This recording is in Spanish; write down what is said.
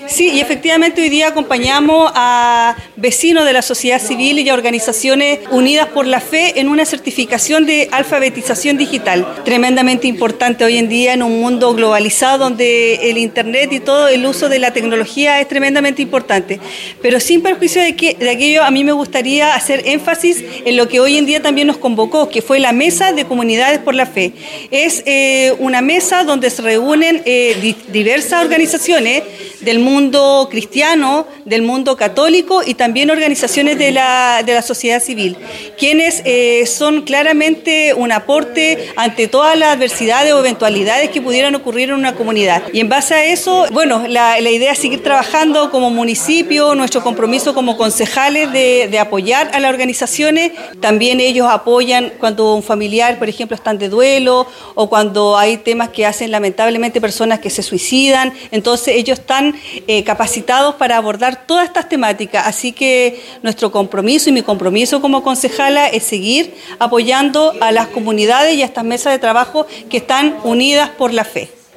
Sí, y efectivamente hoy día acompañamos a vecinos de la sociedad civil y a organizaciones unidas por la fe en una certificación de alfabetización digital, tremendamente importante hoy en día en un mundo globalizado donde el internet y todo el uso de la tecnología es tremendamente importante. Pero sin perjuicio de aquello, a mí me gustaría hacer énfasis en lo que hoy en día también nos convocó, que fue la Mesa de Comunidades por la Fe. Es una mesa donde se reúnen diversas organizaciones del mundo cristiano, del mundo católico y también organizaciones de la sociedad civil, quienes son claramente un aporte ante todas las adversidades o eventualidades que pudieran ocurrir en una comunidad. Y en base a eso, bueno, la idea es seguir trabajando como municipio, nuestro compromiso como concejales de apoyar a las organizaciones. También ellos apoyan cuando un familiar, por ejemplo, está de duelo o cuando hay temas que hacen lamentablemente personas que se suicidan. Entonces ellos están capacitados para abordar todas estas temáticas. Así que nuestro compromiso y mi compromiso como concejala es seguir apoyando a las comunidades y a estas mesas de trabajo que están unidas por la fe.